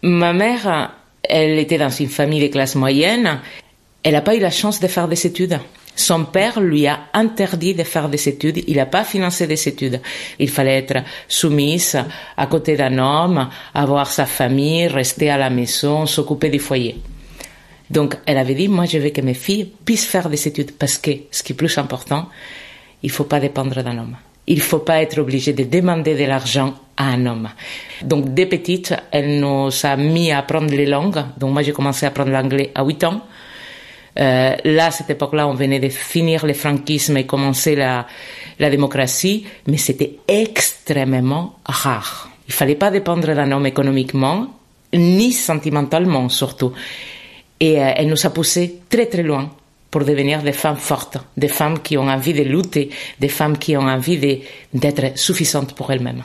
Ma mère, elle était dans une famille de classe moyenne. Elle n'a pas eu la chance de faire des études. Son père lui a interdit de faire des études. Il n'a pas financé des études. Il fallait être soumise à côté d'un homme, avoir sa famille, rester à la maison, s'occuper du foyer. Donc, elle avait dit, moi, je veux que mes filles puissent faire des études parce que, ce qui est plus important, il ne faut pas dépendre d'un homme. Il ne faut pas être obligé de demander de l'argent à un homme. Donc, dès petite, elle nous a mis à apprendre les langues. Donc, moi, j'ai commencé à apprendre l'anglais à 8 ans. Là, à cette époque-là, on venait de finir le franquisme et commencer la démocratie, mais c'était extrêmement rare. Il fallait pas dépendre d'un homme économiquement, ni sentimentalement surtout. Et elle nous a poussés très très loin pour devenir des femmes fortes, des femmes qui ont envie de lutter, des femmes qui ont envie d'être suffisantes pour elles-mêmes.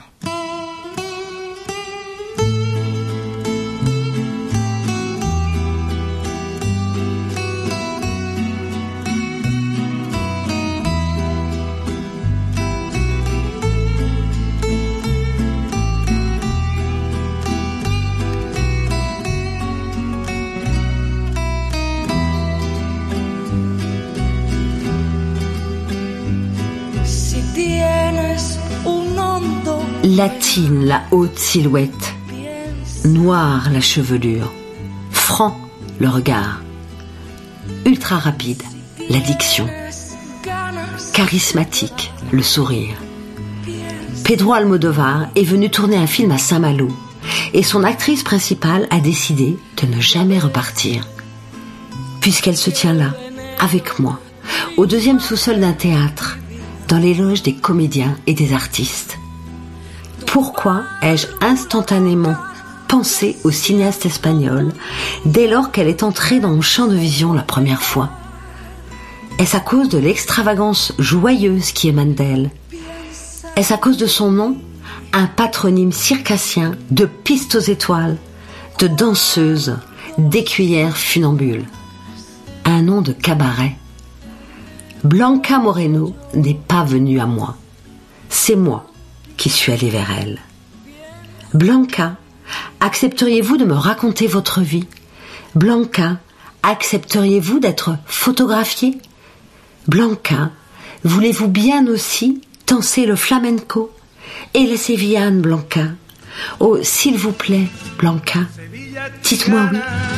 Latine la haute silhouette, noire la chevelure, franc le regard, ultra rapide la diction, charismatique le sourire. Pedro Almodovar est venu tourner un film à Saint-Malo et son actrice principale a décidé de ne jamais repartir, puisqu'elle se tient là, avec moi, au deuxième sous-sol d'un théâtre, dans les loges des comédiens et des artistes. Pourquoi ai-je instantanément pensé au cinéaste espagnol dès lors qu'elle est entrée dans mon champ de vision la première fois? Est-ce à cause de l'extravagance joyeuse qui émane d'elle? Est-ce à cause de son nom, un patronyme circassien de piste aux étoiles, de danseuse, d'écuyère funambule? Un nom de cabaret. Blanca Moreno n'est pas venue à moi. C'est moi qui suis allée vers elle. Blanca, accepteriez-vous de me raconter votre vie? Blanca, accepteriez-vous d'être photographiée? Blanca, voulez-vous bien aussi danser le flamenco et les sévillanes, Blanca? Oh, s'il vous plaît, Blanca, dites-moi oui.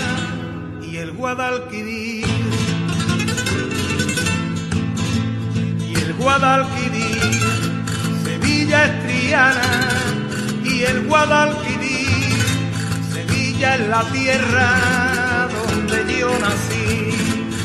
Sevilla es Triana y el Guadalquivir, Sevilla es la tierra donde yo nací.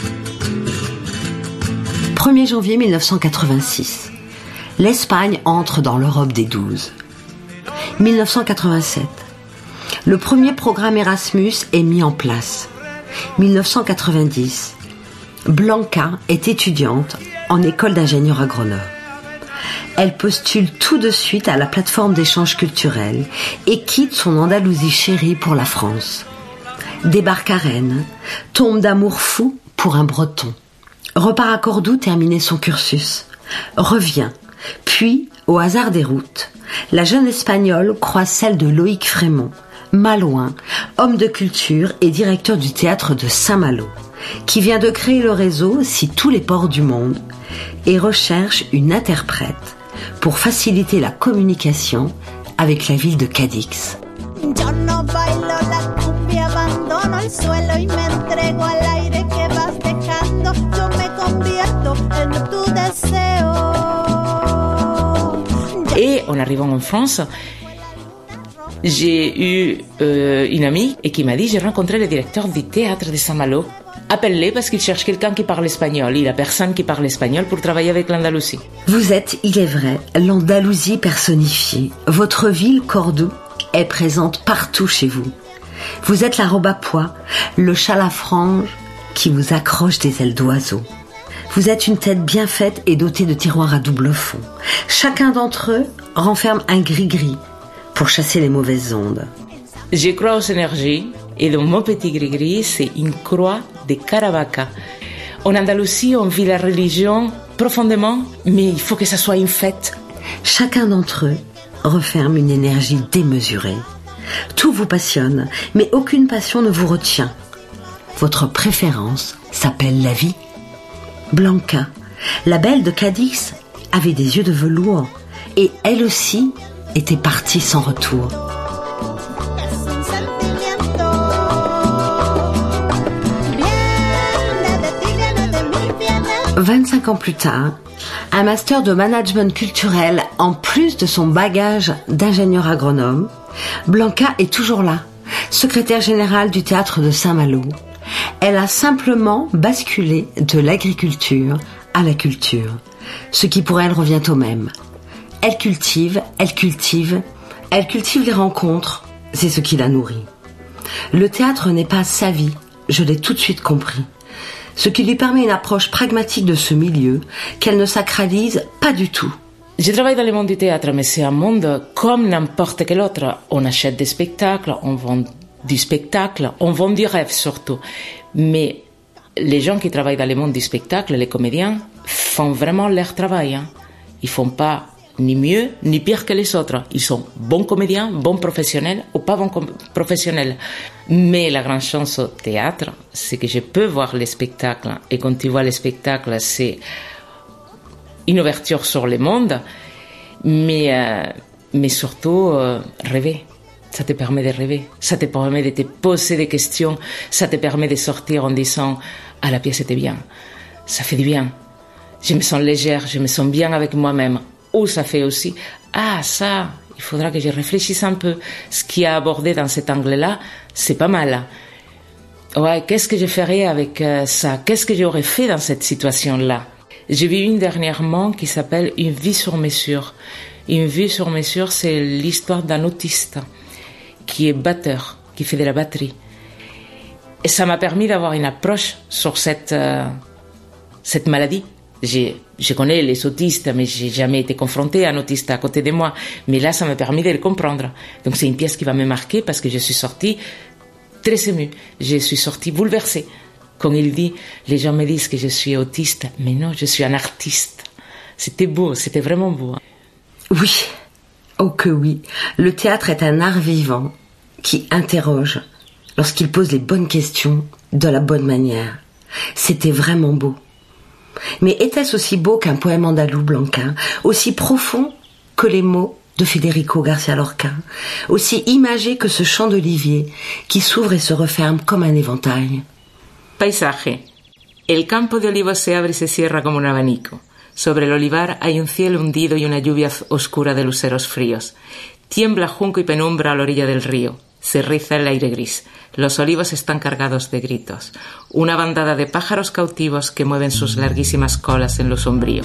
1er janvier 1986. L'Espagne entre dans l'Europe des 12. 1987. Le premier programme Erasmus est mis en place. 1990. Blanca est étudiante en école d'ingénieur à Grenoble. Elle postule tout de suite à la plateforme d'échange culturel et quitte son Andalousie chérie pour la France. Débarque à Rennes, tombe d'amour fou pour un Breton. Repart à Cordoue terminer son cursus. Revient, puis, au hasard des routes, la jeune Espagnole croise celle de Loïc Frémont, malouin, homme de culture et directeur du théâtre de Saint-Malo, qui vient de créer le réseau Si tous les ports du monde et recherche une interprète pour faciliter la communication avec la ville de Cadix. Et en arrivant en France, j'ai eu une amie et qui m'a dit, j'ai rencontré le directeur du théâtre de Saint-Malo. Appelle-les parce qu'il cherche quelqu'un qui parle espagnol. Il n'y a personne qui parle espagnol pour travailler avec l'Andalousie. Vous êtes, il est vrai, l'Andalousie personnifiée. Votre ville, Cordoue, est présente partout chez vous. Vous êtes la robe à pois, le châle à franges qui vous accroche des ailes d'oiseau. Vous êtes une tête bien faite et dotée de tiroirs à double fond. Chacun d'entre eux renferme un gris-gris pour chasser les mauvaises ondes. Je crois aux énergies et dans mon petit gris-gris, c'est une croix de Caravaca. En Andalousie, on vit la religion profondément, mais il faut que ça soit une fête. Chacun d'entre eux renferme une énergie démesurée. Tout vous passionne, mais aucune passion ne vous retient. Votre préférence s'appelle la vie. Blanca, la belle de Cadix, avait des yeux de velours et elle aussi était partie sans retour. 25 ans plus tard, un master de management culturel en plus de son bagage d'ingénieur agronome, Blanca est toujours là, secrétaire générale du théâtre de Saint-Malo. Elle a simplement basculé de l'agriculture à la culture, ce qui pour elle revient au même. Elle cultive les rencontres, c'est ce qui la nourrit. Le théâtre n'est pas sa vie, je l'ai tout de suite compris. Ce qui lui permet une approche pragmatique de ce milieu qu'elle ne sacralise pas du tout. Je travaille dans le monde du théâtre, mais c'est un monde comme n'importe quel autre. On achète des spectacles, on vend du spectacle, on vend du rêve surtout. Mais les gens qui travaillent dans le monde du spectacle, les comédiens, font vraiment leur travail. Hein. Ils font pas ni mieux ni pire que les autres. Ils sont bons comédiens, bons professionnels ou pas bons professionnels. Mais la grande chance au théâtre, c'est que je peux voir les spectacles. Et quand tu vois les spectacles, c'est une ouverture sur le monde, mais surtout rêver. Ça te permet de rêver, ça te permet de te poser des questions, ça te permet de sortir en disant « Ah, la pièce était bien, ça fait du bien, je me sens légère, je me sens bien avec moi-même ». Ou ça fait aussi « Ah, ça, il faudra que je réfléchisse un peu, ce qui a abordé dans cet angle-là, c'est pas mal. Ouais, qu'est-ce que je ferais avec ça? Qu'est-ce que j'aurais fait dans cette situation-là ?» J'ai vu une dernièrement qui s'appelle « Une vie sur mesure ». Une vie sur mesure, c'est l'histoire d'un autiste qui est batteur, qui fait de la batterie. Et ça m'a permis d'avoir une approche sur cette maladie. Je connais les autistes, mais j'ai jamais été confrontée à un autiste à côté de moi. Mais là, ça m'a permis de le comprendre. Donc c'est une pièce qui va me marquer parce que je suis sortie très émue. Je suis sortie bouleversée. Quand il dit, les gens me disent que je suis autiste, mais non, je suis un artiste. C'était beau, c'était vraiment beau. Oui, oh que oui, le théâtre est un art vivant qui interroge lorsqu'il pose les bonnes questions de la bonne manière. C'était vraiment beau. Mais était-ce aussi beau qu'un poème andalou, Blanca, aussi profond que les mots de Federico García Lorca, aussi imagé que ce champ d'olivier qui s'ouvre et se referme comme un éventail? Paisaje. El campo de olivos se abre y se cierra como un abanico. Sobre el olivar hay un cielo hundido y una lluvia oscura de luceros fríos. Tiembla junco y penumbra a la orilla del río. Se riza el aire gris. Los olivos están cargados de gritos. Una bandada de pájaros cautivos que mueven sus larguísimas colas en lo sombrío.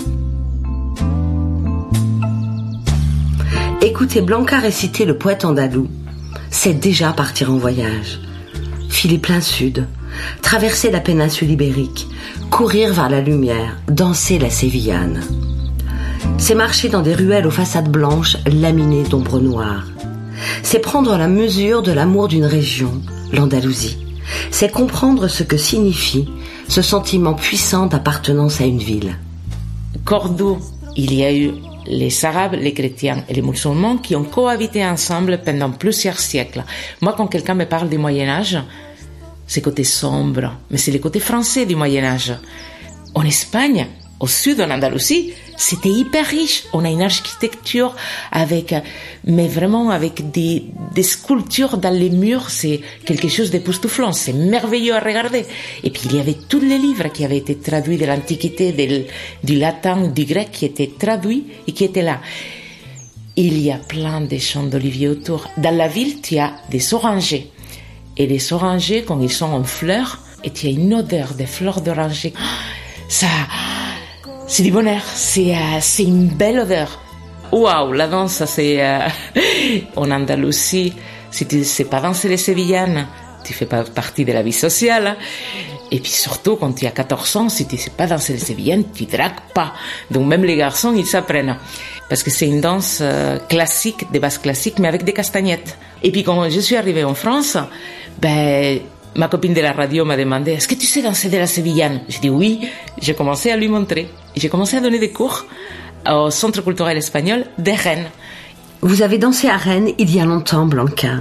Écouter Blanca réciter le poète andalou, c'est déjà partir en voyage. Filer plein sud, traverser la péninsule ibérique, courir vers la lumière, danser la sévillane. C'est marcher dans des ruelles aux façades blanches laminées d'ombres noires. C'est prendre la mesure de l'amour d'une région, l'Andalousie. C'est comprendre ce que signifie ce sentiment puissant d'appartenance à une ville. Cordoue, il y a eu les Arabes, les chrétiens et les musulmans qui ont cohabité ensemble pendant plusieurs siècles. Moi, quand quelqu'un me parle du Moyen-Âge, c'est côté sombre, mais c'est le côté français du Moyen-Âge. En Espagne, au sud, en Andalousie, c'était hyper riche. On a une architecture mais vraiment avec des sculptures dans les murs. C'est quelque chose d'époustouflant. C'est merveilleux à regarder. Et puis, il y avait tous les livres qui avaient été traduits de l'Antiquité, du latin, du grec, qui étaient traduits et qui étaient là. Il y a plein de champs d'oliviers autour. Dans la ville, tu as des orangers. Et les orangers, quand ils sont en fleurs, et tu as une odeur de fleurs d'oranger, ça, c'est du bonheur, c'est une belle odeur. Waouh, la danse, c'est en Andalousie, si tu ne sais pas danser les sévillanes, tu fais pas partie de la vie sociale. Et puis surtout, quand tu as 14 ans, si tu ne sais pas danser les sévillanes, tu dragues pas. Donc même les garçons, ils s'apprennent. Parce que c'est une danse classique, de base classique, mais avec des castagnettes. Et puis quand je suis arrivée en France, ma copine de la radio m'a demandé « Est-ce que tu sais danser de la sévillane ?» J'ai dit « Oui ». J'ai commencé à lui montrer. J'ai commencé à donner des cours au Centre culturel espagnol de Rennes. Vous avez dansé à Rennes il y a longtemps, Blanca.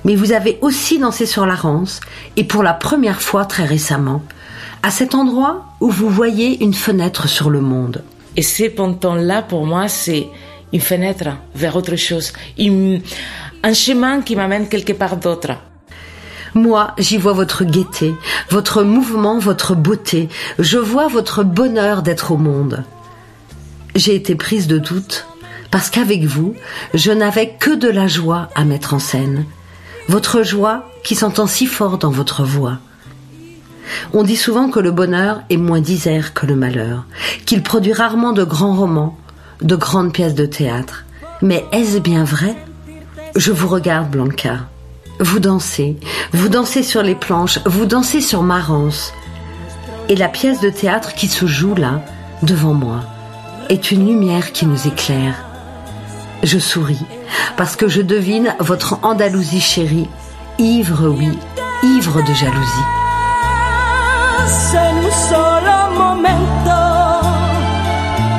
Mais vous avez aussi dansé sur la Rance, et pour la première fois très récemment, à cet endroit où vous voyez une fenêtre sur le monde. Et ce ponton-là, pour moi, c'est une fenêtre vers autre chose, un chemin qui m'amène quelque part d'autre. Moi, j'y vois votre gaieté, votre mouvement, votre beauté. Je vois votre bonheur d'être au monde. J'ai été prise de doute, parce qu'avec vous, je n'avais que de la joie à mettre en scène. Votre joie qui s'entend si fort dans votre voix. On dit souvent que le bonheur est moins disert que le malheur, qu'il produit rarement de grands romans, de grandes pièces de théâtre. Mais est-ce bien vrai ? Je vous regarde, Blanca. Vous dansez sur les planches, vous dansez sur ma Rance. Et la pièce de théâtre qui se joue là, devant moi, est une lumière qui nous éclaire. Je souris, parce que je devine votre Andalousie chérie, ivre, oui, ivre de jalousie. En un solo momento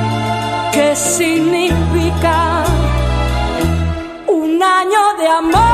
que significa un año de amor.